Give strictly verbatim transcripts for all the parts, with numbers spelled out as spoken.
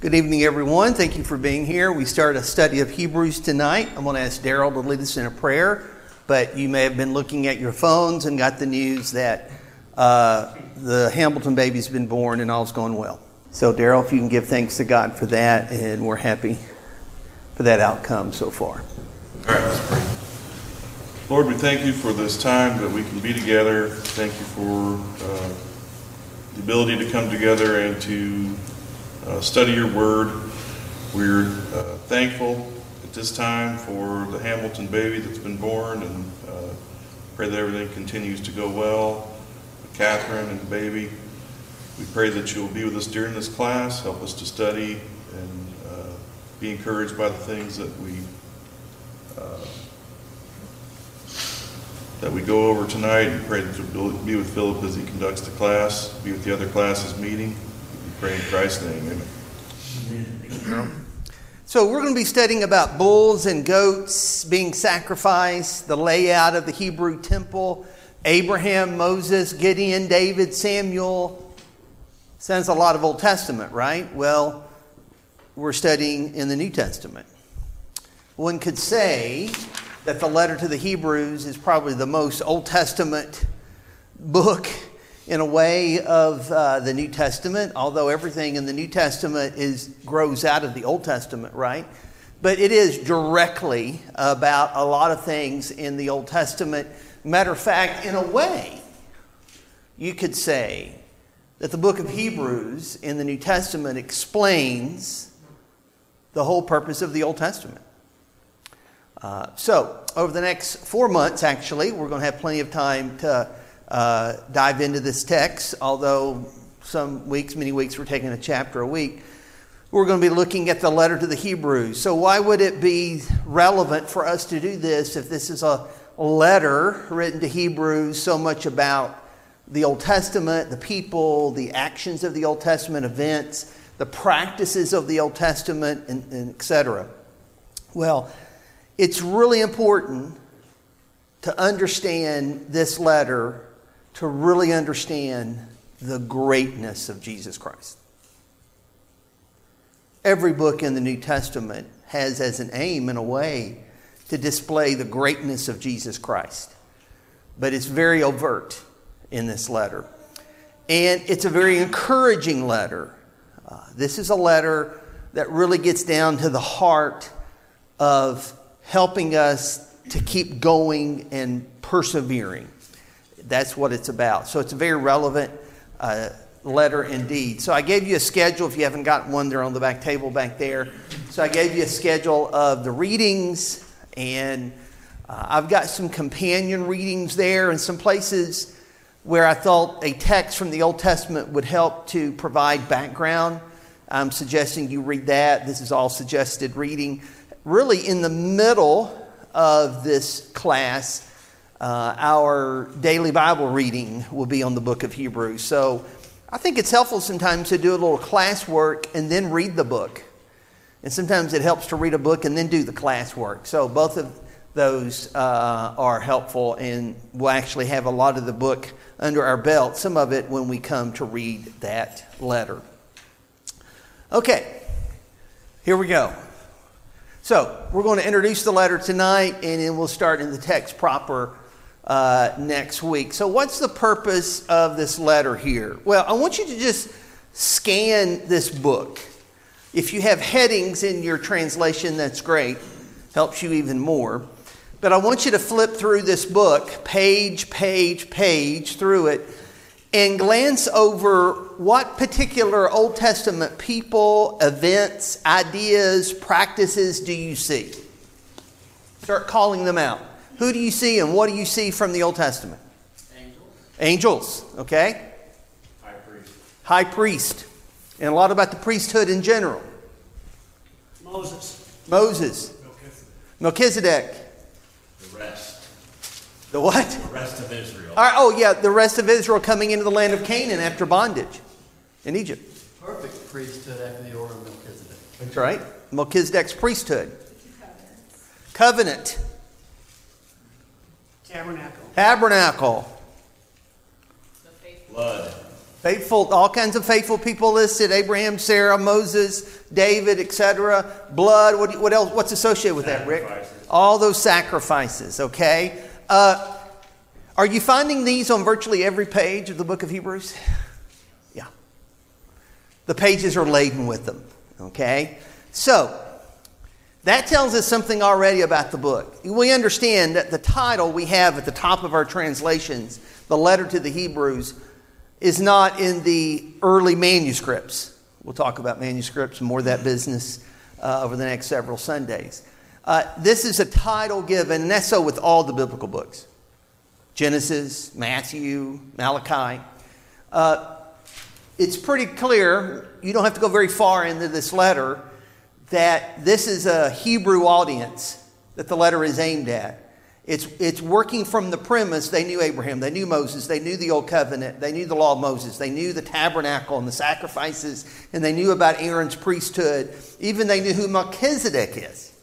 Good evening, everyone. Thank you for being here. We start a study of Hebrews tonight. I'm going to ask Daryl to lead us in a prayer, but you may have been looking at your phones and got the news that uh, the Hamilton baby's been born and all's going well. So, Daryl, if you can give thanks to God for that, and we're happy for that outcome so far. All right, let's pray. Lord, we thank you for this time that we can be together. Thank you for uh, the ability to come together and to Uh, study your word. We're uh, thankful at this time for the Hamilton baby that's been born, and uh, pray that everything continues to go well with Catherine and the baby. We pray that you'll be with us during this class, help us to study and uh, be encouraged by the things that we uh, that we go over tonight. And pray that you'll be with Philip as he conducts the class, be with the other classes meeting. Pray in Christ's name, amen. So we're going to be studying about bulls and goats being sacrificed, the layout of the Hebrew temple, Abraham, Moses, Gideon, David, Samuel. Sounds a lot of Old Testament, right? Well, we're studying in the New Testament. One could say that the letter to the Hebrews is probably the most Old Testament book in a way of uh, the New Testament, although everything in the New Testament is grows out of the Old Testament, right? But it is directly about a lot of things in the Old Testament. Matter of fact, in a way, you could say that the book of Hebrews in the New Testament explains the whole purpose of the Old Testament. Uh, so, over the next four months, actually, we're going to have plenty of time to Uh, dive into this text, although some weeks, many weeks, we're taking a chapter a week. We're going to be looking at the letter to the Hebrews. So why would it be relevant for us to do this if this is a letter written to Hebrews so much about the Old Testament, the people, the actions of the Old Testament events, the practices of the Old Testament, and, and et cetera? Well, it's really important to understand this letter, to really understand the greatness of Jesus Christ. Every book in the New Testament has as an aim, in a way, to display the greatness of Jesus Christ. But it's very overt in this letter. And it's a very encouraging letter. Uh, this is a letter that really gets down to the heart of helping us to keep going and persevering. That's what it's about. So it's a very relevant uh, letter indeed. So I gave you a schedule. If you haven't got one, they're on the back table back there. So I gave you a schedule of the readings, and uh, I've got some companion readings there and some places where I thought a text from the Old Testament would help to provide background. I'm suggesting you read that. This is all suggested reading. Really in the middle of this class, uh, our daily Bible reading will be on the book of Hebrews. So I think it's helpful sometimes to do a little classwork and then read the book. And sometimes it helps to read a book and then do the classwork. So both of those uh, are helpful, and we'll actually have a lot of the book under our belt, some of it when we come to read that letter. Okay, here we go. So, we're going to introduce the letter tonight, and then we'll start in the text proper uh, next week. So, what's the purpose of this letter here? Well, I want you to just scan this book. If you have headings in your translation, that's great. Helps you even more. But I want you to flip through this book, page, page, page, through it, and glance over what particular Old Testament people, events, ideas, practices do you see? Start calling them out. Who do you see and what do you see from the Old Testament? Angels. Angels, okay. High priest. High priest. And a lot about the priesthood in general. Moses. Moses. Melchizedek. Melchizedek. The rest. The what? The rest of Israel. All right, oh, yeah, the rest of Israel coming into the land of Canaan after bondage in Egypt. Perfect priesthood after the order of Melchizedek. That's right. Melchizedek's priesthood. Covenant. Tabernacle. Tabernacle. Blood. Faithful, all kinds of faithful people listed: Abraham, Sarah, Moses, David, et cetera. Blood. What, what else? What's associated with that, Rick? All those sacrifices. Okay. Uh, are you finding these on virtually every page of the book of Hebrews? Yeah. The pages are laden with them. Okay. So that tells us something already about the book. We understand that the title we have at the top of our translations, the letter to the Hebrews, is not in the early manuscripts. We'll talk about manuscripts and more of that business uh, over the next several Sundays. Uh, this is a title given, and that's so with all the biblical books. Genesis, Matthew, Malachi. Uh, it's pretty clear, you don't have to go very far into this letter, that this is a Hebrew audience that the letter is aimed at. It's, it's working from the premise they knew Abraham, they knew Moses, they knew the Old Covenant, they knew the law of Moses, they knew the tabernacle and the sacrifices, and they knew about Aaron's priesthood. Even they knew who Melchizedek is.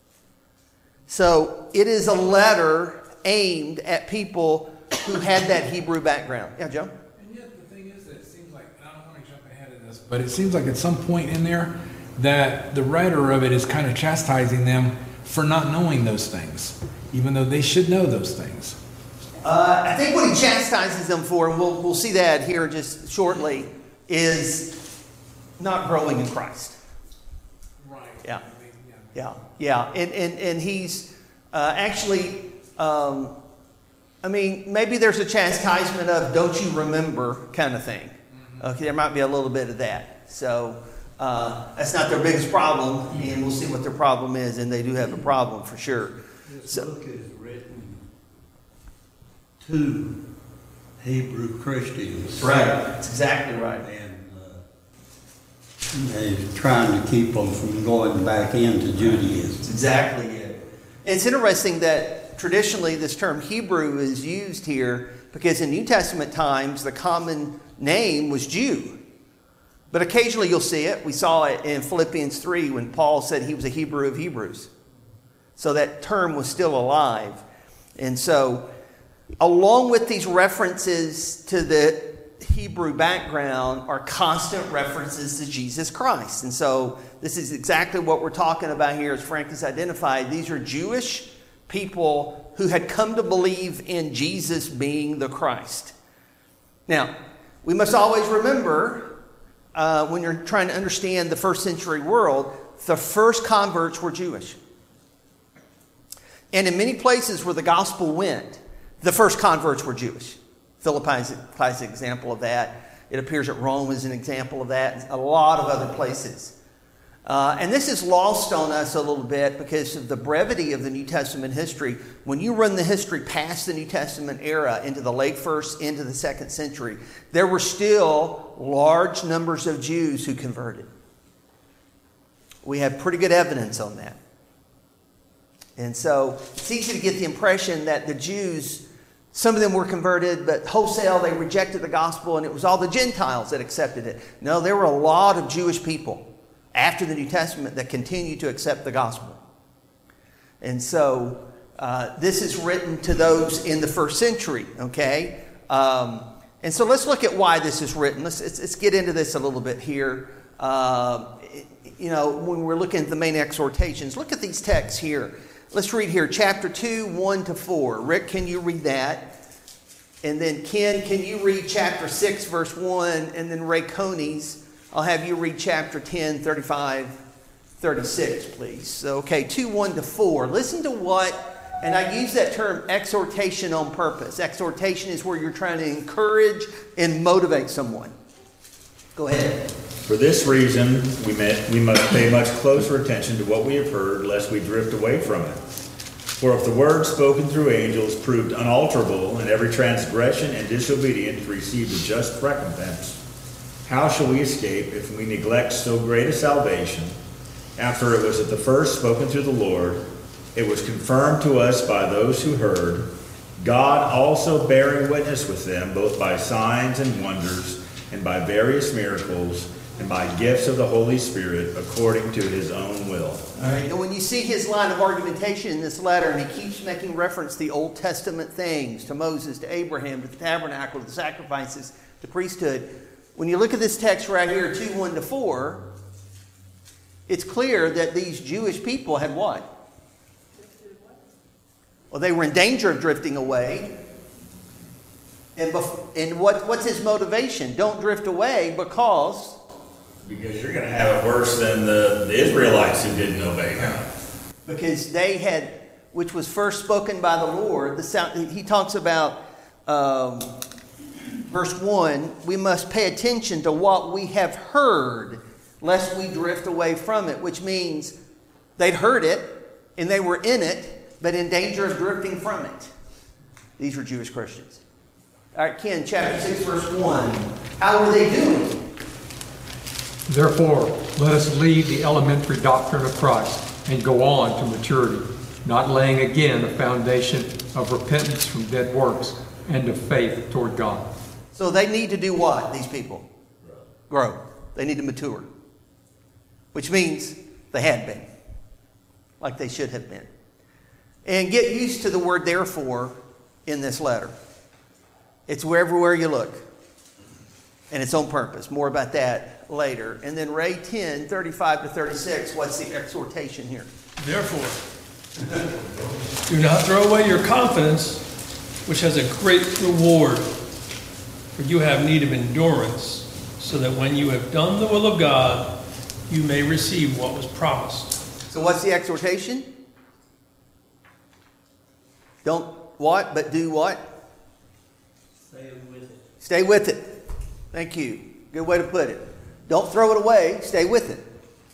So it is a letter aimed at people who had that Hebrew background. Yeah, Joe? And yet the thing is that it seems like, I don't want to jump ahead of this, but it seems like at some point in there that the writer of it is kind of chastising them for not knowing those things, even though they should know those things. Uh, I think what he chastises them for, and we'll, we'll see that here just shortly, is not growing in Christ. Right. Yeah. Yeah. Yeah. And, and, and he's uh, actually, um, I mean, maybe there's a chastisement of don't you remember kind of thing. Mm-hmm. Okay, there might be a little bit of that. So uh, that's not their biggest problem, and we'll see what their problem is, and they do have a problem for sure. This So, book is written to Hebrew Christians. right. That's exactly right. And uh, they're trying to keep them from going back into Judaism. That's exactly it. It's interesting that traditionally this term Hebrew is used here because in New Testament times the common name was Jew. But occasionally you'll see it. We saw it in Philippians three when Paul said he was a Hebrew of Hebrews. So that term was still alive. And so along with these references to the Hebrew background are constant references to Jesus Christ. And so this is exactly what we're talking about here, as Frank has identified. These are Jewish people who had come to believe in Jesus being the Christ. Now, we must always remember, uh, when you're trying to understand the first century world, the first converts were Jewish. And in many places where the gospel went, the first converts were Jewish. Philippi is an example of that. It appears that Rome is an example of that. A lot of other places. Uh, and this is lost on us a little bit because of the brevity of the New Testament history. When you run the history past the New Testament era into the late first, into the second century, there were still large numbers of Jews who converted. We have pretty good evidence on that. And so it's easy to get the impression that the Jews, some of them were converted, but wholesale they rejected the gospel and it was all the Gentiles that accepted it. No, there were a lot of Jewish people after the New Testament that continued to accept the gospel. And so uh, this is written to those in the first century, okay? Um, and so let's look at why this is written. Let's, let's, let's get into this a little bit here. Uh, you know, when we're looking at the main exhortations, look at these texts here. Let's read here, chapter two, one to four. Rick, can you read that? And then Ken, can you read chapter six, verse one? And then Ray Coney's, I'll have you read chapter ten, thirty-five, thirty-six, please. So, okay, two, one to four. Listen to what, and I use that term exhortation on purpose. Exhortation is where you're trying to encourage and motivate someone. Go ahead. For this reason, we, met, we must pay much closer attention to what we have heard, lest we drift away from it. For if the word spoken through angels proved unalterable, and every transgression and disobedience received a just recompense, how shall we escape if we neglect so great a salvation? After it was at the first spoken through the Lord, it was confirmed to us by those who heard, God also bearing witness with them, both by signs and wonders, and by various miracles, and by gifts of the Holy Spirit, according to his own will. All right. And when you see his line of argumentation in this letter, and he keeps making reference to the Old Testament things, to Moses, to Abraham, to the tabernacle, to the sacrifices, the priesthood, when you look at this text right here, two, one to four, it's clear that these Jewish people had what? Well, they were in danger of drifting away. And, bef- and what, what's his motivation? Don't drift away because... Because you're going to have it worse than the, the Israelites who didn't obey God. Because they had, which was first spoken by the Lord, the sound, he talks about, um, verse one, we must pay attention to what we have heard, lest we drift away from it, which means they'd heard it, and they were in it, but in danger of drifting from it. These were Jewish Christians. All right, Ken, chapter six, verse one. How were they doing? Therefore, let us leave the elementary doctrine of Christ and go on to maturity, not laying again a foundation of repentance from dead works and of faith toward God. So they need to do what, these people? Grow. Grow. They need to mature. Which means they had been. Like they should have been. And get used to the word therefore in this letter. It's everywhere you look. And it's on purpose. More about that later. And then Ray ten, thirty-five to thirty-six, what's the exhortation here? Therefore, do not throw away your confidence, which has a great reward. For you have need of endurance, so that when you have done the will of God, you may receive what was promised. So what's the exhortation? Don't what, but do what? Stay with it. Stay with it. Thank you. Good way to put it. Don't throw it away. Stay with it.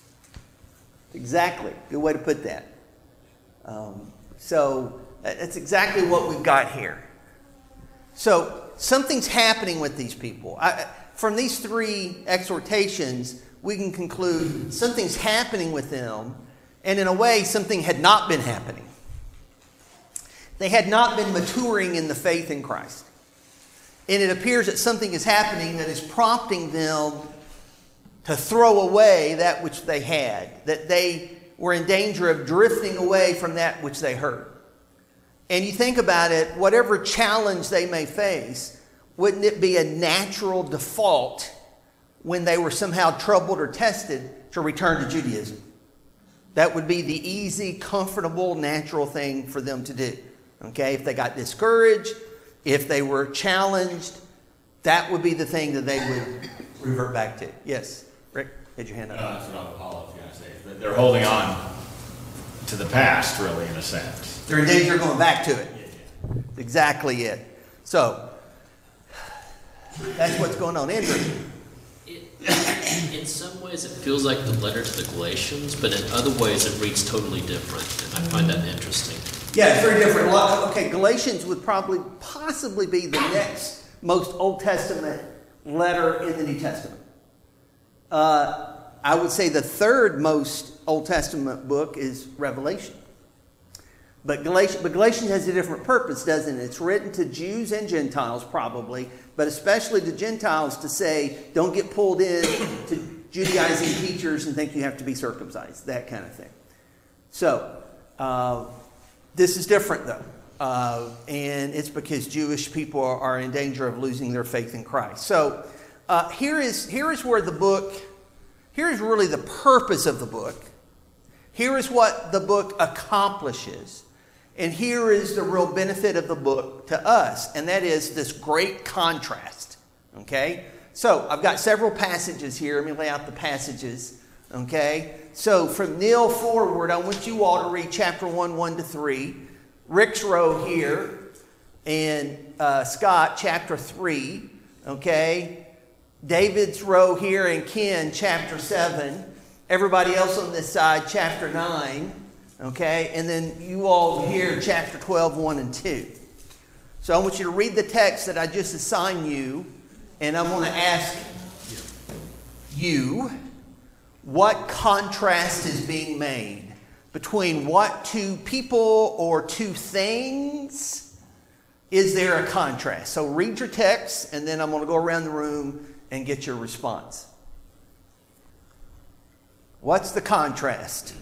Exactly. Good way to put that. Um, so that's exactly what we've got here. So something's happening with these people. I, from these three exhortations, we can conclude something's happening with them, and in a way, something had not been happening. They had not been maturing in the faith in Christ. And it appears that something is happening that is prompting them to throw away that which they had, that they were in danger of drifting away from that which they heard. And you think about it, whatever challenge they may face, wouldn't it be a natural default when they were somehow troubled or tested to return to Judaism? That would be the easy, comfortable, natural thing for them to do. Okay, if they got discouraged, if they were challenged, that would be the thing that they would revert back to. Yes, Rick, had your hand up. No, that's what Paul was going to say. That they're holding on to the past, really, in a sense. They're in danger of going back to it. Exactly it. So, that's what's going on. Andrew. It, in some ways, it feels like the letter to the Galatians, but in other ways, it reads totally different. And I find that interesting. Yeah, it's very different. Okay, Galatians would probably possibly be the next most Old Testament letter in the New Testament. Uh, I would say the third most Old Testament book is Revelation. But Galatians, but Galatians has a different purpose, doesn't it? It's written to Jews and Gentiles probably, but especially to Gentiles to say, don't get pulled in to Judaizing teachers and think you have to be circumcised, that kind of thing. So, uh, this is different though. Uh, and it's because Jewish people are, are in danger of losing their faith in Christ. So, uh, here is here is where the book, here is really the purpose of the book. Here is what the book accomplishes. And here is the real benefit of the book to us, and that is this great contrast. Okay? So, I've got several passages here. Let me lay out the passages. Okay? So, from Neil forward, I want you all to read chapter one, one to three. Rick's row here, and uh, Scott, chapter three. Okay? David's row here, and Ken, chapter seven. Everybody else on this side, chapter nine. Okay, and then you all here, chapter twelve, one and two. So I want you to read the text that I just assigned you, and I'm going to ask you what contrast is being made between what two people or two things. Is there a contrast? So read your text, and then I'm going to go around the room and get your response. What's the contrast?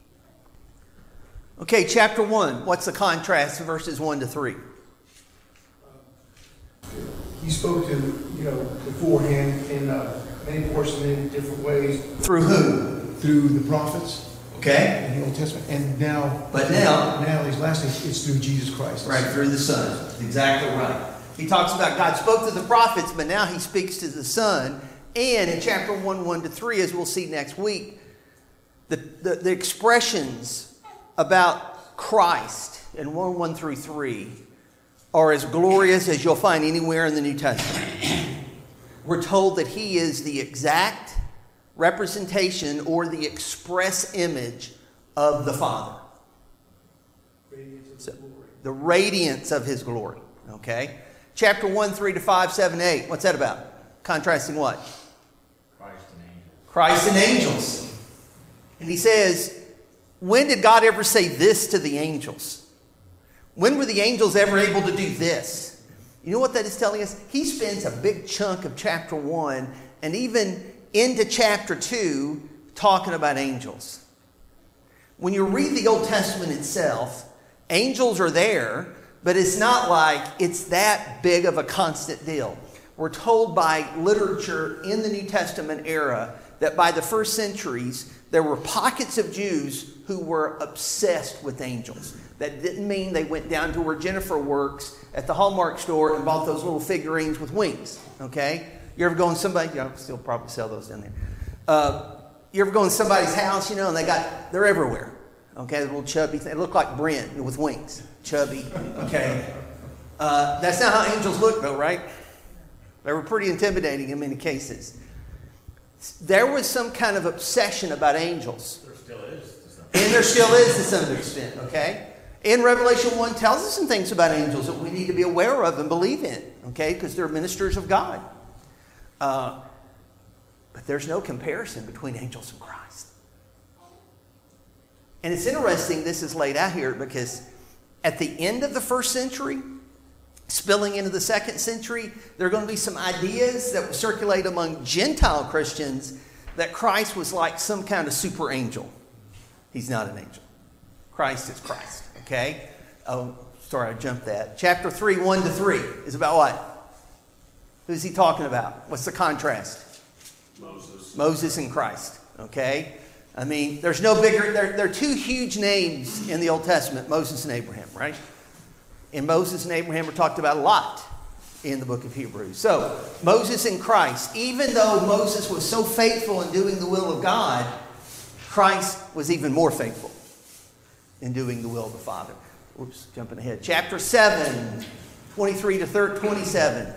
Okay, chapter one. What's the contrast in verses one to three? He spoke to, you know, beforehand in uh, many portions in different ways. Through who? Through the prophets. Okay. In the Old Testament. And now. But now. Now, these last things, it's through Jesus Christ. Right, through the Son. Exactly right. He talks about God spoke to the prophets, but now he speaks to the Son. And in chapter one, one to three, as we'll see next week, the, the, the expressions about Christ in one, one through three are as glorious as you'll find anywhere in the New Testament. We're told that he is the exact representation or the express image of the Father. So, the radiance of his glory. Okay? Chapter one, three to five, seven, eight. What's that about? Contrasting what? Christ and angels. Christ and angels. And he says, when did God ever say this to the angels? When were the angels ever able to do this? You know what that is telling us? He spends a big chunk of chapter one and even into chapter two talking about angels. When you read the Old Testament itself, angels are there, but it's not like it's that big of a constant deal. We're told by literature in the New Testament era that by the first centuries, there were pockets of Jews who were obsessed with angels. That didn't mean they went down to where Jennifer works at the Hallmark store and bought those little figurines with wings. Okay? You ever go in somebody, you know, still probably sell those down there. Uh, you ever go in somebody's house, you know, and they got, they're everywhere. Okay, the little chubby thing. They look like Brent with wings. Chubby. Okay. Uh, that's not how angels look, though, right? They were pretty intimidating in many cases. There was some kind of obsession about angels. There still is. And there still is to some extent, okay? And Revelation one tells us some things about angels that we need to be aware of and believe in, okay? Because they're ministers of God. Uh, but there's no comparison between angels and Christ. And it's interesting this is laid out here because at the end of the first century, spilling into the second century, there are going to be some ideas that will circulate among Gentile Christians that Christ was like some kind of super angel. He's not an angel. Christ is Christ, okay? Oh, sorry, I jumped that. Chapter three, one to three is about what? Who's he talking about? What's the contrast? Moses. Moses and Christ, okay? I mean, there's no bigger, there, there are two huge names in the Old Testament, Moses and Abraham, right? And Moses and Abraham are talked about a lot in the book of Hebrews. So, Moses and Christ, even though Moses was so faithful in doing the will of God, Christ was even more faithful in doing the will of the Father. Oops, jumping ahead. Chapter seven, twenty-three to twenty-seven.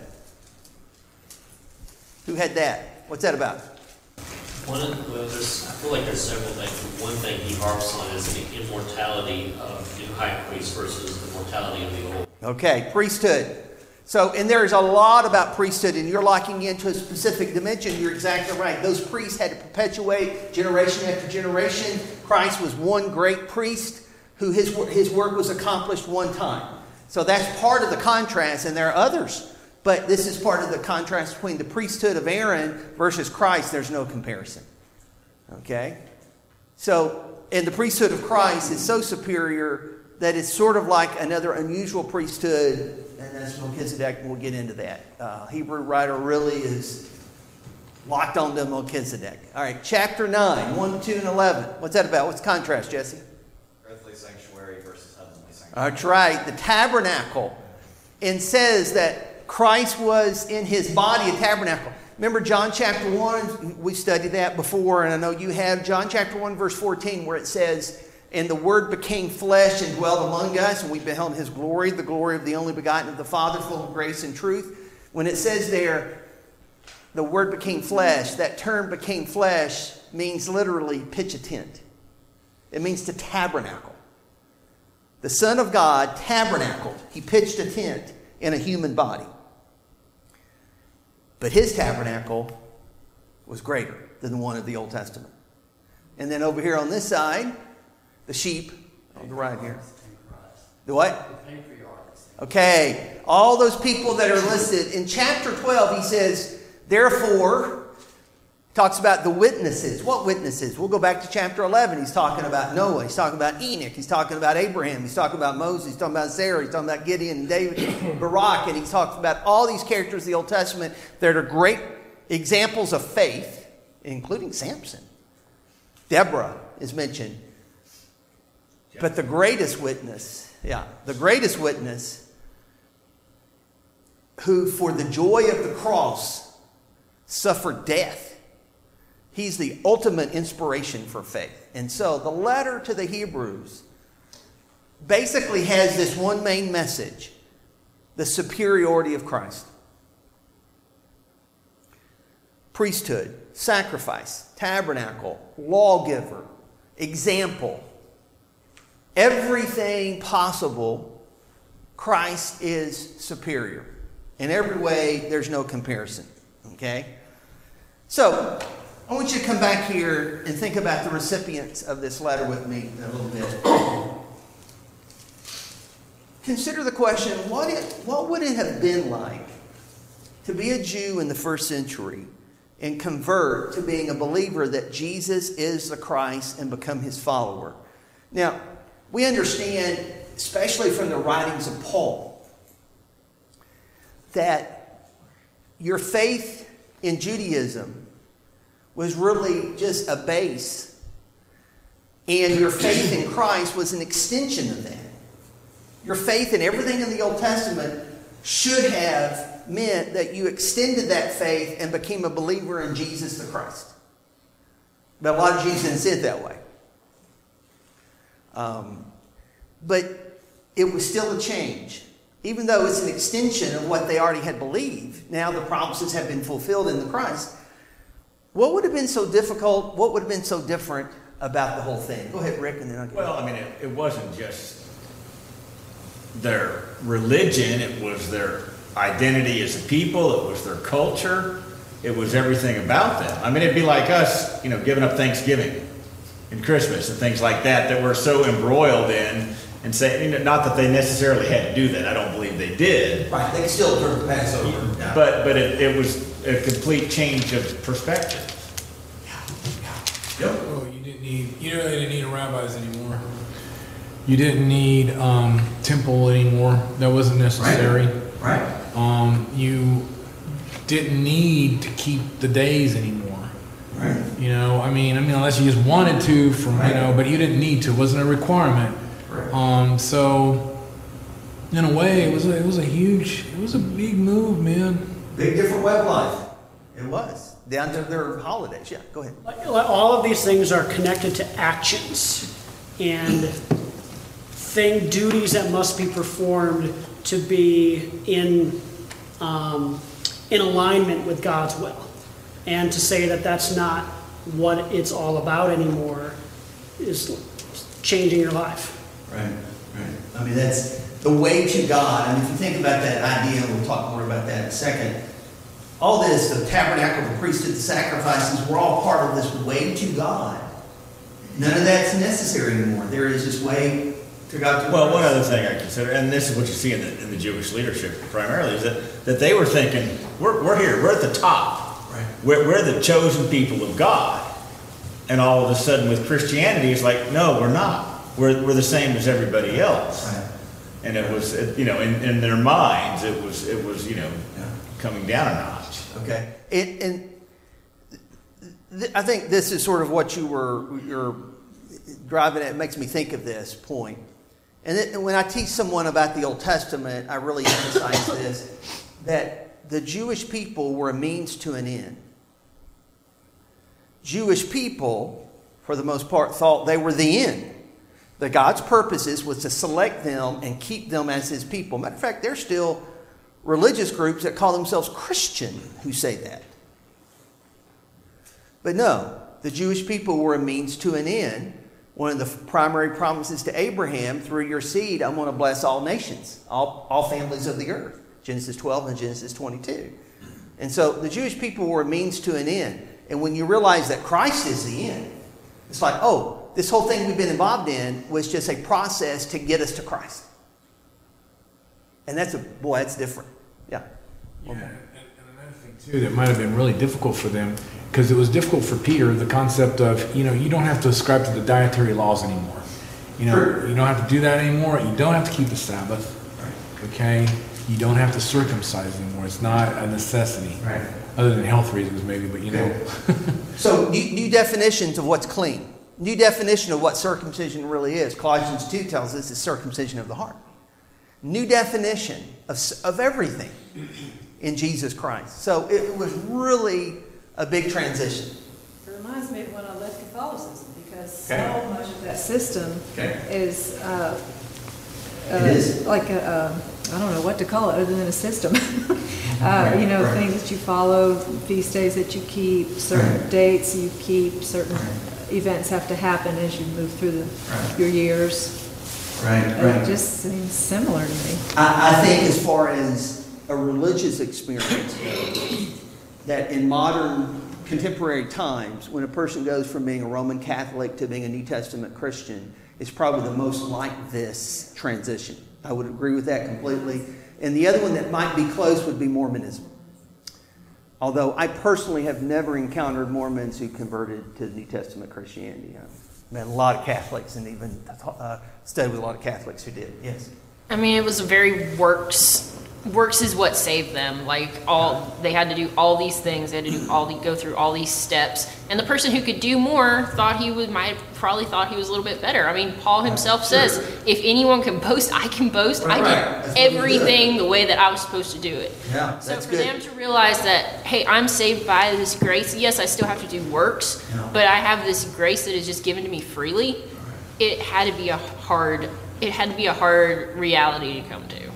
Who had that? What's that about? One of, well, there's, I feel like there's several things. One thing he harps on is the immortality of the high priest versus the mortality of the old. Okay, priesthood. So, and there's a lot about priesthood, and you're locking into a specific dimension. You're exactly right. Those priests had to perpetuate generation after generation. Christ was one great priest who his, his work was accomplished one time. So that's part of the contrast, and there are others. But this is part of the contrast between the priesthood of Aaron versus Christ. There's no comparison. Okay? So, and the priesthood of Christ is so superior that it's sort of like another unusual priesthood, and that's Melchizedek, and we'll get into that. Uh, Hebrew writer really is locked onto Melchizedek. All right, chapter nine, one, two, and eleven. What's that about? What's the contrast, Jesse? Earthly sanctuary versus heavenly sanctuary. That's right, the tabernacle. And says that Christ was in his body a tabernacle. Remember John chapter one? We studied that before, and I know you have. John chapter one, verse fourteen, where it says, "And the Word became flesh and dwelt among us, and we beheld his glory, the glory of the only begotten of the Father, full of grace and truth." When it says there, the Word became flesh, that term became flesh means literally pitch a tent. It means to tabernacle. The Son of God tabernacled. He pitched a tent in a human body. But his tabernacle was greater than the one of the Old Testament. And then over here on this side, the sheep on the right here. The what? Okay. All those people that are listed. In chapter twelve, he says, therefore, Talks about the witnesses. What witnesses? We'll go back to chapter eleven. He's talking about Noah. He's talking about Enoch. He's talking about Abraham. He's talking about Moses. He's talking about Sarah. He's talking about Gideon and David, Barak. And he talks about all these characters of the Old Testament that are great examples of faith, including Samson. Deborah is mentioned. But the greatest witness, yeah, the greatest witness who for the joy of the cross suffered death. He's the ultimate inspiration for faith. And so the letter to the Hebrews basically has this one main message: the superiority of Christ. Priesthood, sacrifice, tabernacle, lawgiver, example. Everything possible, Christ is superior. In every way, there's no comparison. Okay? So, I want you to come back here and think about the recipients of this letter with me a little bit. Consider the question, what, it, what would it have been like to be a Jew in the first century and convert to being a believer that Jesus is the Christ and become his follower? Now, we understand, especially from the writings of Paul, that your faith in Judaism was really just a base, and your faith in Christ was an extension of that. Your faith in everything in the Old Testament should have meant that you extended that faith and became a believer in Jesus the Christ. But a lot of Jews didn't see it that way. Um, but it was still a change. Even though it's an extension of what they already had believed, now the promises have been fulfilled in the Christ. What would have been so difficult? What would have been so different about the whole thing? Go ahead, Rick, and then I'll get Well, I mean, it, it wasn't just their religion. It was their identity as a people. It was their culture. It was everything about them. I mean, it'd be like us, you know, giving up Thanksgiving and Christmas and things like that that we're so embroiled in, and say, you know, not that they necessarily had to do that. I don't believe they did. Right, they can still observe Passover. Yeah. But but it, it was a complete change of perspective. Yep. Well, you didn't need you really didn't need rabbis anymore. You didn't need um, temple anymore. That wasn't necessary. Right. right. Um, you didn't need to keep the days anymore. Right. You know, I mean, I mean, unless you just wanted to, from right. you know, but you didn't need to. It wasn't a requirement. Right. Um, so, in a way, it was a, it was a huge, it was a big move, man. Big different way of life. It was. Down to their holidays. Yeah, go ahead. All of these things are connected to actions and thing duties that must be performed to be in um, in alignment with God's will. And to say that that's not what it's all about anymore is changing your life. Right, right. I mean, that's the way to God. I mean, if you think about that idea, and we'll talk more about that in a second, all this, the tabernacle, the priesthood, the sacrifices, we're all part of this way to God. None of that's necessary anymore. There is this way to God. To well, Christ. one other thing I consider, and this is what you see in the, in the Jewish leadership primarily, is that, that they were thinking, we're, we're here, we're at the top. Right. We're, we're the chosen people of God. And all of a sudden with Christianity, it's like, no, we're not. We're, we're the same as everybody else. Right. And it was, you know, in, in their minds, it was, it was, you know, yeah. coming down a notch. Okay. It, and th- I think this is sort of what you were you're driving at. It makes me think of this point. And, it, and when I teach someone about the Old Testament, I really emphasize this, that the Jewish people were a means to an end. Jewish people, for the most part, thought they were the end. That God's purposes was to select them and keep them as his people. Matter of fact, there's still religious groups that call themselves Christian who say that. But no, the Jewish people were a means to an end. One of the primary promises to Abraham, through your seed, I'm going to bless all nations, all, all families of the earth. Genesis twelve and Genesis twenty-two. And so the Jewish people were a means to an end. And when you realize that Christ is the end, it's like, oh, this whole thing we've been involved in was just a process to get us to Christ. And that's a, boy, that's different. Yeah. Yeah, and, and another thing too that might have been really difficult for them because it was difficult for Peter, the concept of, you know, you don't have to ascribe to the dietary laws anymore. You know, sure. You don't have to do that anymore. You don't have to keep the Sabbath. Right. Okay? You don't have to circumcise anymore. It's not a necessity. Right. Other than health reasons, maybe, but you know. So, new, new definitions of what's clean. New definition of what circumcision really is. Colossians two tells us it's circumcision of the heart. New definition of, of everything in Jesus Christ. So, it was really a big transition. It reminds me of when I left Catholicism, because okay. so much of that system okay. is, uh, uh, it is like a, uh, I don't know what to call it other than a system. uh, right, you know, right. things that you follow, feast days that you keep, certain right. dates you keep, certain right. events have to happen as you move through the, right. your years. Right, right. It just seems similar to me. I, I think as far as a religious experience goes, that in modern contemporary times, when a person goes from being a Roman Catholic to being a New Testament Christian, it's probably the most like this transition. I would agree with that completely. And the other one that might be close would be Mormonism. Although I personally have never encountered Mormons who converted to New Testament Christianity. I've met a lot of Catholics and even uh, studied with a lot of Catholics who did. Yes? I mean, it was a very works... Works is what saved them. Like, all they had to do all these things. They had to do all the go through all these steps. And the person who could do more thought he would might have probably thought he was a little bit better. I mean, Paul himself sure. says, "If anyone can boast, I can boast. Right, I right. did everything the way that I was supposed to do it." Yeah, so that's for good. them to realize that, hey, I'm saved by this grace. Yes, I still have to do works, yeah. but I have this grace that is just given to me freely. It had to be a hard. It had to be a hard reality to come to.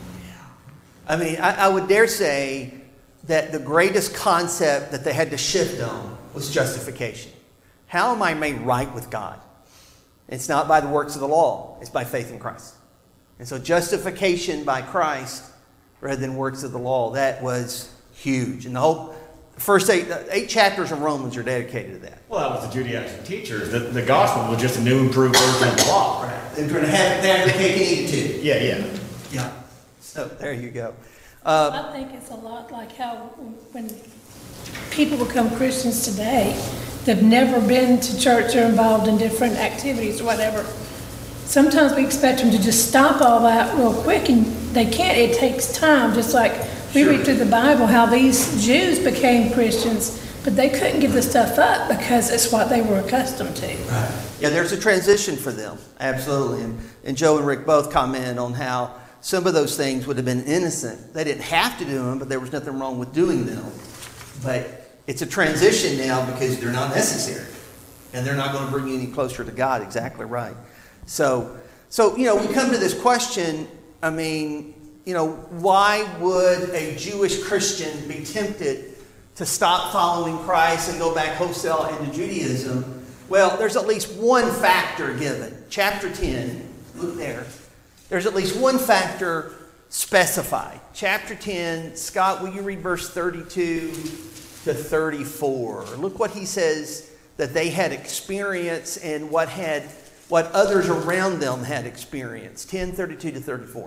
I mean, I, I would dare say that the greatest concept that they had to shift on was justification. How am I made right with God? It's not by the works of the law. It's by faith in Christ. And so justification by Christ rather than works of the law, that was huge. And the whole first eight, eight chapters of Romans are dedicated to that. Well, that was the Judaizing teachers. The, the gospel was just a new improved version of the law. Right. They were going to have it there, the cake and eat it too. Yeah, yeah. Yeah. So there you go. Uh, I think it's a lot like how when people become Christians today, they've never been to church or involved in different activities or whatever. Sometimes we expect them to just stop all that real quick, and they can't. It takes time, just like we sure. read through the Bible how these Jews became Christians, but they couldn't give the stuff up because it's what they were accustomed to. Right. Yeah, there's a transition for them, absolutely. And, and Joe and Rick both commented on how some of those things would have been innocent. They didn't have to do them, but there was nothing wrong with doing them. But it's a transition now because they're not necessary. And they're not going to bring you any closer to God. Exactly right. So, so you know, we come to this question, I mean, you know, why would a Jewish Christian be tempted to stop following Christ and go back wholesale into Judaism? Well, there's at least one factor given. Chapter ten, look there. There's at least one factor specified. Chapter ten, Scott, will you read verse thirty-two to thirty-four? Look what he says that they had experienced and what had what others around them had experienced. ten, thirty-two to thirty-four.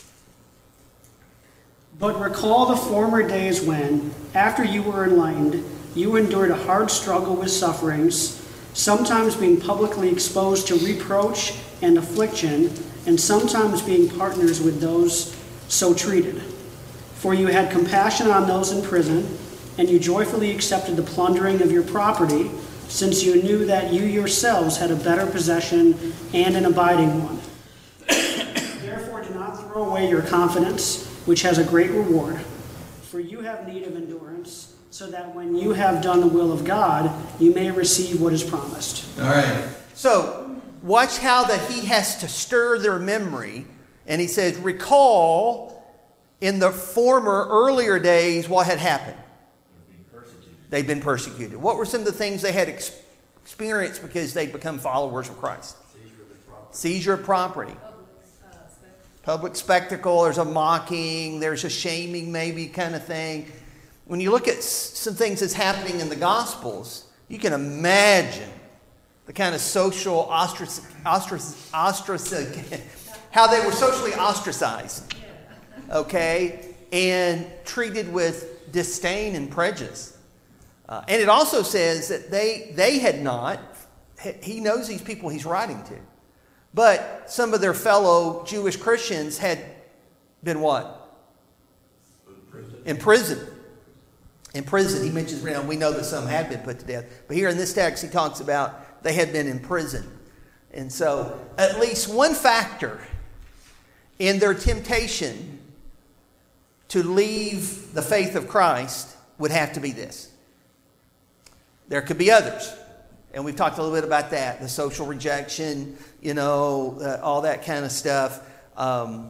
But recall the former days when, after you were enlightened, you endured a hard struggle with sufferings, sometimes being publicly exposed to reproach and affliction, and sometimes being partners with those so treated. For you had compassion on those in prison, and you joyfully accepted the plundering of your property, since you knew that you yourselves had a better possession and an abiding one. Therefore do not throw away your confidence, which has a great reward. For you have need of endurance, so that when you have done the will of God, you may receive what is promised. All right. So, watch how that he has to stir their memory. And he says, recall in the former, earlier days what had happened. They've been persecuted. What were some of the things they had ex- experienced because they'd become followers of Christ? Seizure of property. Public spectacle. There's a mocking. There's a shaming maybe kind of thing. When you look at some things that's happening in the Gospels, you can imagine the kind of social ostrac, ostrac, ostrac, how they were socially ostracized, okay, and treated with disdain and prejudice. Uh, and it also says that they, they had not, he knows these people he's writing to, but some of their fellow Jewish Christians had been what? In prison. In prison. He mentions, you know, we know that some had been put to death. But here in this text, he talks about they had been in prison. And so at least one factor in their temptation to leave the faith of Christ would have to be this. There could be others. And we've talked a little bit about that. The social rejection, you know, uh, all that kind of stuff. Um,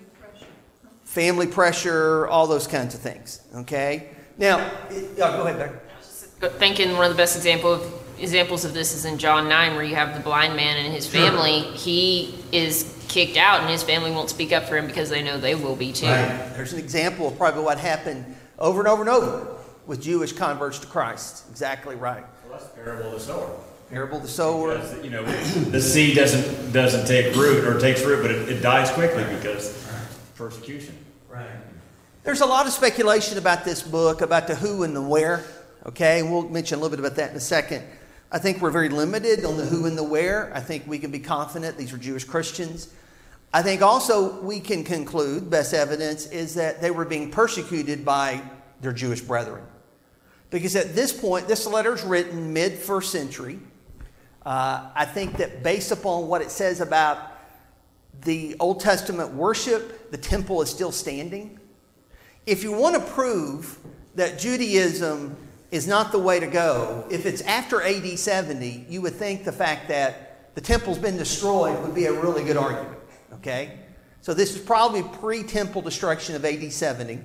family pressure, all those kinds of things. Okay? Now, it, oh, go ahead, Becky. I was just thinking one of the best example of, examples of this is in John nine, where you have the blind man and his family. Sure. He is kicked out, and his family won't speak up for him because they know they will be too. Right. There's an example of probably what happened over and over and over with Jewish converts to Christ. Exactly right. Well, that's the parable of the sower. Parable of the sower. Because, you know, the seed doesn't doesn't take root, or takes root, but it, it dies quickly because persecution. Right. There's a lot of speculation about this book, about the who and the where. Okay, and we'll mention a little bit about that in a second. I think we're very limited on the who and the where. I think we can be confident these were Jewish Christians. I think also we can conclude, best evidence, is that they were being persecuted by their Jewish brethren. Because at this point, this letter is written mid-first century. Uh, I think that based upon what it says about the Old Testament worship, the temple is still standing. If you want to prove that Judaism is not the way to go, if it's after A D seventy, you would think the fact that the temple's been destroyed would be a really good argument. Okay? So this is probably pre-temple destruction of A D seventy.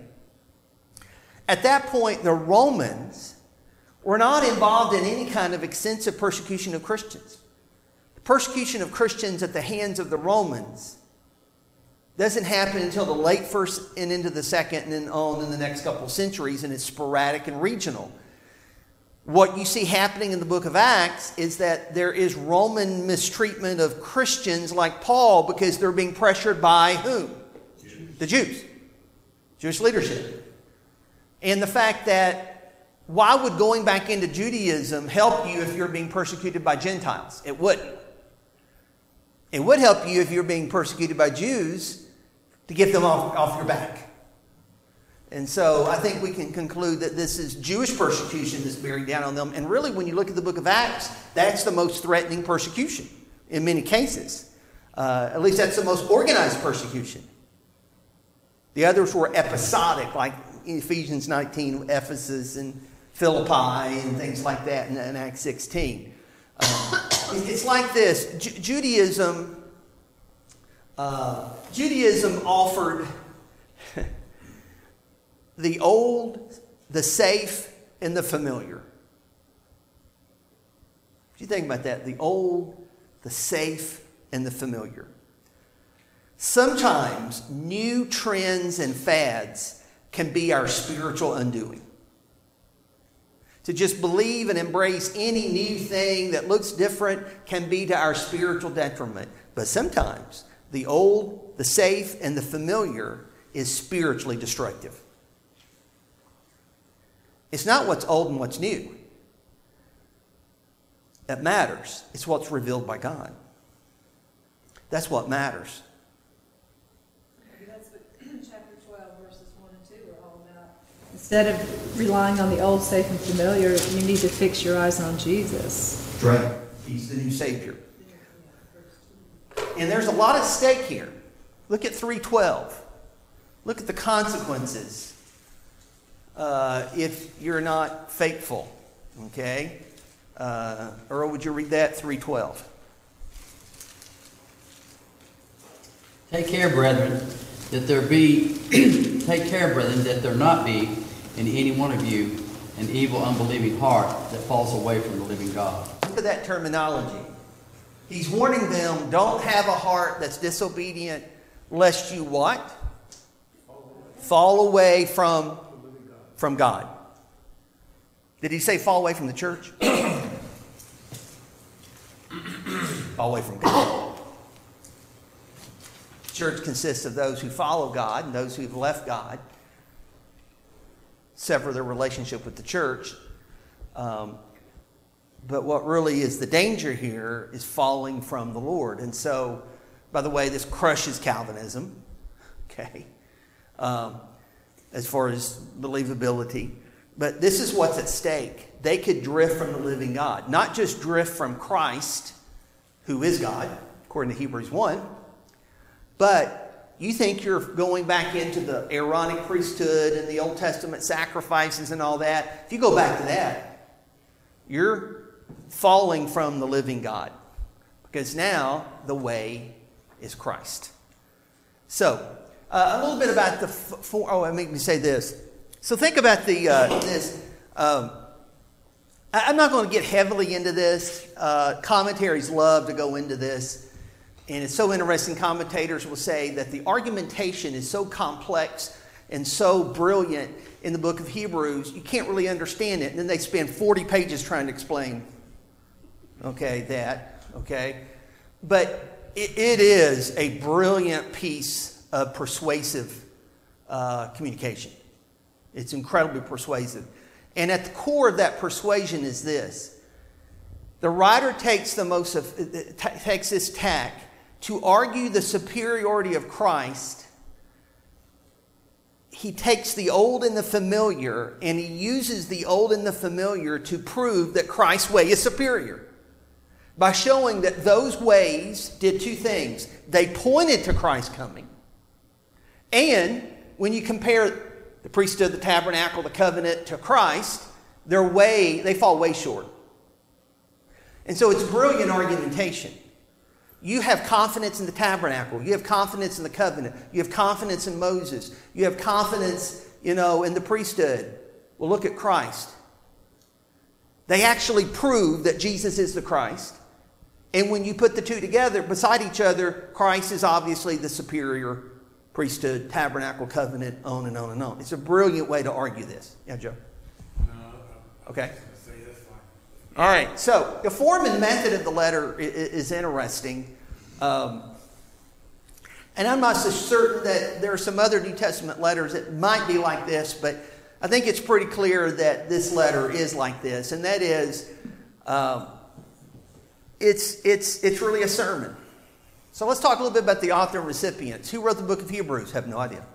At that point, the Romans were not involved in any kind of extensive persecution of Christians. The persecution of Christians at the hands of the Romans doesn't happen until the late first and into the second and then on in the next couple of centuries, and it's sporadic and regional. What you see happening in the book of Acts is that there is Roman mistreatment of Christians like Paul because they're being pressured by whom? Jews. The Jews. Jewish leadership. And the fact that why would going back into Judaism help you if you're being persecuted by Gentiles? It wouldn't. It would help you if you're being persecuted by Jews to get them off, off your back. And so I think we can conclude that this is Jewish persecution that's bearing down on them. And really, when you look at the book of Acts, that's the most threatening persecution in many cases. Uh, at least that's the most organized persecution. The others were episodic, like Ephesians nineteen, Ephesus and Philippi and things like that in, in Acts sixteen. Uh, it's like this. Ju- Judaism, uh, Judaism offered the old, the safe, and the familiar. What do you think about that? The old, the safe, and the familiar. Sometimes new trends and fads can be our spiritual undoing. To just believe and embrace any new thing that looks different can be to our spiritual detriment. But sometimes the old, the safe, and the familiar is spiritually destructive. It's not what's old and what's new that matters. It's what's revealed by God. That's what matters. Maybe that's what chapter twelve, verses one and two are all about. Instead of relying on the old, safe, and familiar, you need to fix your eyes on Jesus. Right. He's the new Savior. And there's a lot at stake here. Look at three twelve. Look at the consequences uh, if you're not faithful. Okay? Uh, Earl, would you read that? three twelve. Take care, brethren, that there be, take care, brethren, that there not be in any one of you an evil, unbelieving heart that falls away from the living God. Look at that terminology. He's warning them, don't have a heart that's disobedient, lest you what? Fall away from, from God. Did he say fall away from the church? Fall away from God. Church consists of those who follow God and those who've left God, sever their relationship with the church. Um, but what really is the danger here is falling from the Lord. And so, by the way, this crushes Calvinism, okay, um, as far as believability. But this is what's at stake. They could drift from the living God. Not just drift from Christ, who is God, according to Hebrews one, but you think you're going back into the Aaronic priesthood and the Old Testament sacrifices and all that. If you go back to that, you're falling from the living God. Because now the way is Christ. So, uh, a little bit about the... For, oh, let me say this. So think about the uh, this. Um, I, I'm not going to get heavily into this. Uh, commentaries love to go into this. And it's so interesting. Commentators will say that the argumentation is so complex and so brilliant in the book of Hebrews, you can't really understand it. And then they spend forty pages trying to explain, okay, that, okay. But it, it is a brilliant piece of persuasive uh, communication. It's incredibly persuasive. And at the core of that persuasion is this. The writer takes the most of, takes this tack to argue the superiority of Christ. He takes the old and the familiar, and he uses the old and the familiar to prove that Christ's way is superior. By showing that those ways did two things. They pointed to Christ's coming. And when you compare the priesthood, the tabernacle, the covenant to Christ, their way, they fall way short. And so it's brilliant argumentation. You have confidence in the tabernacle. You have confidence in the covenant. You have confidence in Moses. You have confidence, you know, in the priesthood. Well, look at Christ. They actually prove that Jesus is the Christ. And when you put the two together beside each other, Christ is obviously the superior priesthood, tabernacle, covenant, on and on and on. It's a brilliant way to argue this. Yeah, Joe? Okay. All right. So the form and method of the letter is interesting. Um, and I'm not so certain that there are some other New Testament letters that might be like this, but I think it's pretty clear that this letter is like this. And that is, um, it's, it's, it's really a sermon. So let's talk a little bit about the author and recipients. Who wrote the book of Hebrews? Have no idea.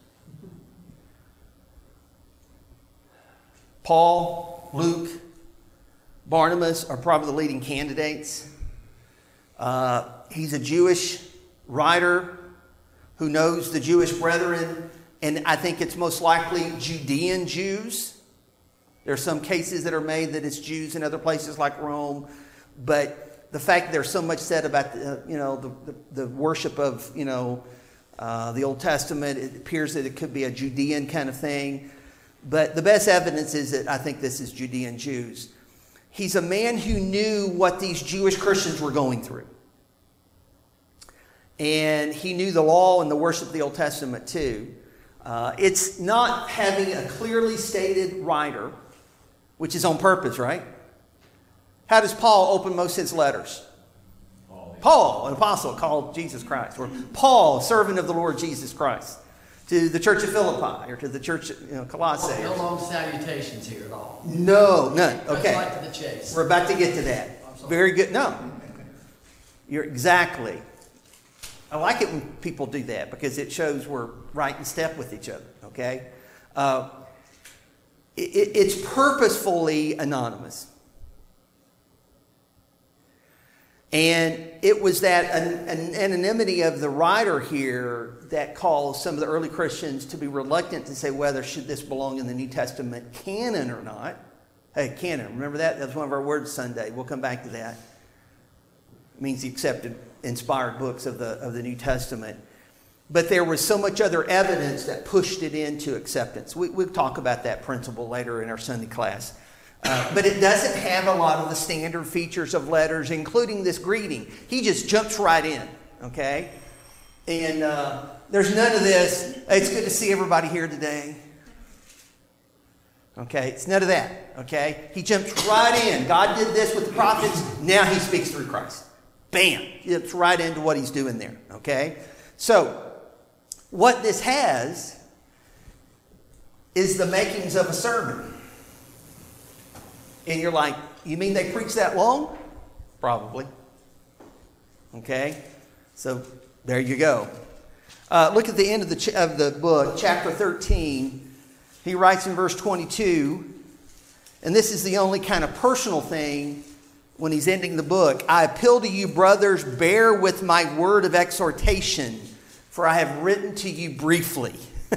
Paul, Luke, Barnabas are probably the leading candidates. Uh, he's a Jewish writer who knows the Jewish brethren, and I think it's most likely Judean Jews. There are some cases that are made that it's Jews in other places like Rome, but the fact that there's so much said about the, you know, the, the, the worship of, you know, uh, the Old Testament, it appears that it could be a Judean kind of thing. But the best evidence is that I think this is Judean Jews. He's a man who knew what these Jewish Christians were going through. And he knew the law and the worship of the Old Testament too. Uh, it's not having a clearly stated writer, which is on purpose, right? How does Paul open most of his letters? Paul, Paul, an apostle called Jesus Christ. Or Paul, servant of the Lord Jesus Christ. To the church of Philippi, or to the church of, you know, Colossae. No long salutations here at all. No, none. Okay. Right to the chase. We're about to get to that. Very good. No. You're exactly. I like it when people do that because it shows we're right in step with each other. Okay? Uh, it, it's purposefully anonymous. And it was that an, an anonymity of the writer here that caused some of the early Christians to be reluctant to say whether should this belong in the New Testament canon or not. Hey, canon, remember that? That was one of our words Sunday. We'll come back to that. It means the accepted, inspired books of the, of the New Testament. But there was so much other evidence that pushed it into acceptance. We, we'll talk about that principle later in our Sunday class. Uh, but it doesn't have a lot of the standard features of letters, including this greeting. He just jumps right in, okay? And uh, there's none of this, hey, it's good to see everybody here today. Okay, it's none of that, okay? He jumps right in. God did this with the prophets. Now he speaks through Christ. Bam! He jumps right into what he's doing there, okay? So, what this has is the makings of a sermon. And you're like, you mean they preach that long? Probably. Okay? So there you go. Uh, look at the end of the, ch- of the book, chapter thirteen. He writes in verse twenty-two, and this is the only kind of personal thing when he's ending the book. I appeal to you, brothers, bear with my word of exhortation, for I have written to you briefly.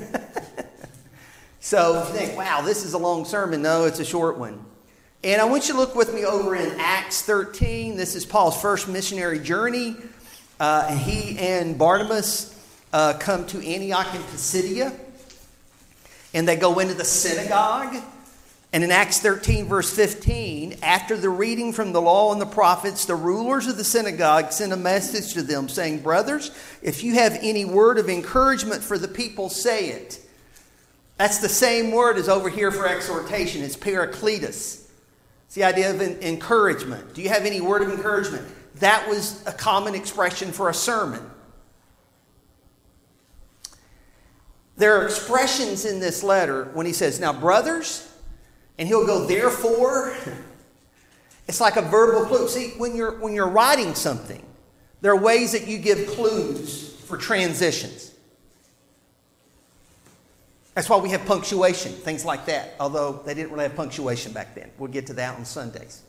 So if you think, wow, this is a long sermon. No, it's a short one. And I want you to look with me over in Acts thirteen. This is Paul's first missionary journey. Uh, he and Barnabas uh, come to Antioch in Pisidia. And they go into the synagogue. And in Acts thirteen, verse fifteen, after the reading from the law and the prophets, the rulers of the synagogue sent a message to them saying, brothers, if you have any word of encouragement for the people, say it. That's the same word as over here for exhortation. It's parakletos. It's the idea of encouragement. Do you have any word of encouragement? That was a common expression for a sermon. There are expressions in this letter when he says, now brothers, and he'll go, therefore. It's like a verbal clue. See, when you're, when you're writing something, there are ways that you give clues for transitions. That's why we have punctuation, things like that. Although they didn't really have punctuation back then. We'll get to that on Sundays.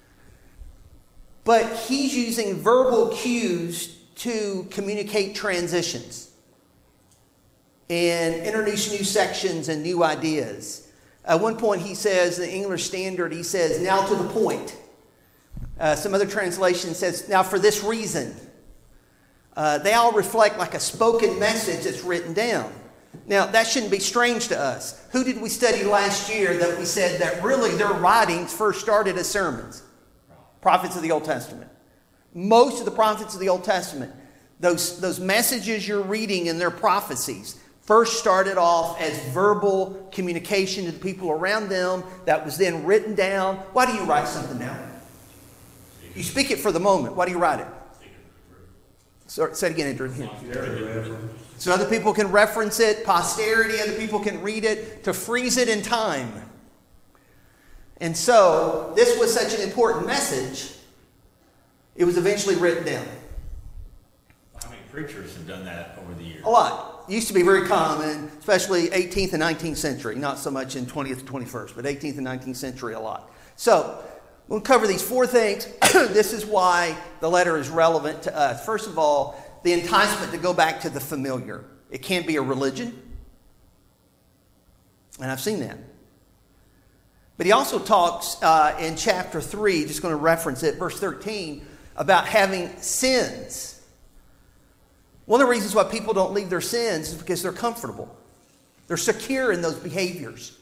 But he's using verbal cues to communicate transitions and introduce new sections and new ideas. At one point he says, the English Standard, he says, now to the point. Uh, some other translation says, now for this reason. Uh, they all reflect like a spoken message that's written down. Now, that shouldn't be strange to us. Who did we study last year that we said that really their writings first started as sermons? Prophets of the Old Testament. Most of the prophets of the Old Testament, those, those messages you're reading in their prophecies, first started off as verbal communication to the people around them that was then written down. Why do you write something down? You speak it for the moment. Why do you write it? So, say it again, Andrew. So other people can reference it, posterity, other people can read it, to freeze it in time. And so, this was such an important message, it was eventually written down. How many preachers have done that over the years? A lot. It used to be very common, especially eighteenth and nineteenth century. Not so much in twentieth and twenty-first, but eighteenth and nineteenth century a lot. So, we'll cover these four things. This is why the letter is relevant to us. First of all, the enticement to go back to the familiar. It can't be a religion. And I've seen that. But he also talks uh, in chapter three, just going to reference it, verse thirteen, about having sins. One of the reasons why people don't leave their sins is because they're comfortable. They're secure in those behaviors.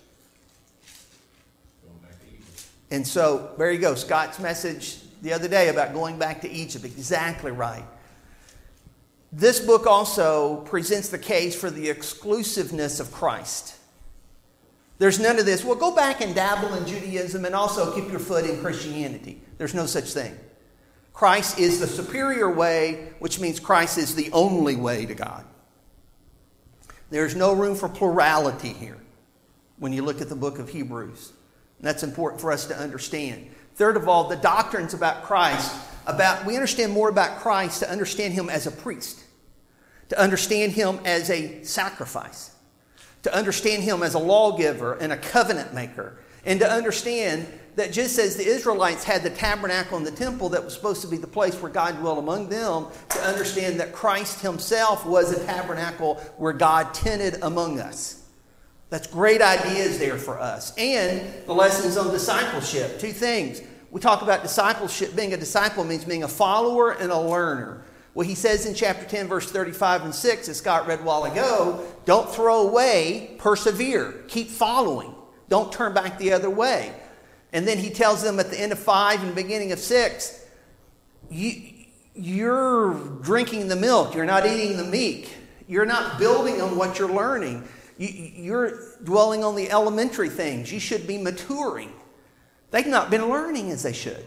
And so, there you go. Scott's message the other day about going back to Egypt. Exactly right. This book also presents the case for the exclusiveness of Christ. There's none of this, well, go back and dabble in Judaism and also keep your foot in Christianity. There's no such thing. Christ is the superior way, which means Christ is the only way to God. There's no room for plurality here when you look at the book of Hebrews. And that's important for us to understand. Third of all, the doctrines about Christ, about we understand more about Christ to understand him as a priest, to understand him as a sacrifice, to understand him as a lawgiver and a covenant maker, and to understand that just as the Israelites had the tabernacle and the temple that was supposed to be the place where God dwelt among them, to understand that Christ himself was a tabernacle where God tented among us. That's great ideas there for us. And the lessons on discipleship. Two things. We talk about discipleship. Being a disciple means being a follower and a learner. Well, he says in chapter ten, verse thirty-five and six, as Scott read a while ago, don't throw away, persevere. Keep following. Don't turn back the other way. And then he tells them at the end of five and the beginning of six, you, you're drinking the milk. You're not eating the meat. You're not building on what you're learning. You, you're dwelling on the elementary things. You should be maturing. They've not been learning as they should.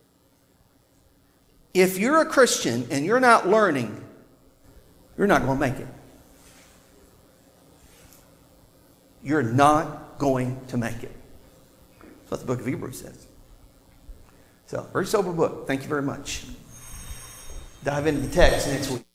If you're a Christian and you're not learning, you're not going to make it. You're not going to make it. That's what the book of Hebrews says. So, very sober book. Thank you very much. Dive into the text next week.